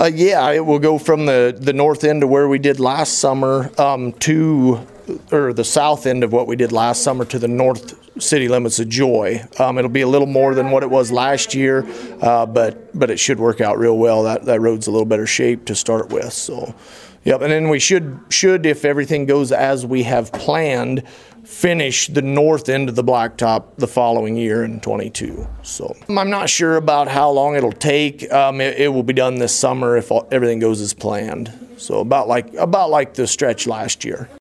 Yeah, it will go from the north end of where we did last summer or the south end of what we did last summer to the north city limits of Joy. It'll be a little more than what it was last year, but it should work out real well. That road's a little better shape to start with. So, yep. And then we should, if everything goes as we have planned, finish the north end of the blacktop the following year in 22. So I'm not sure about how long it'll take. It will be done this summer if everything goes as planned. So about like the stretch last year.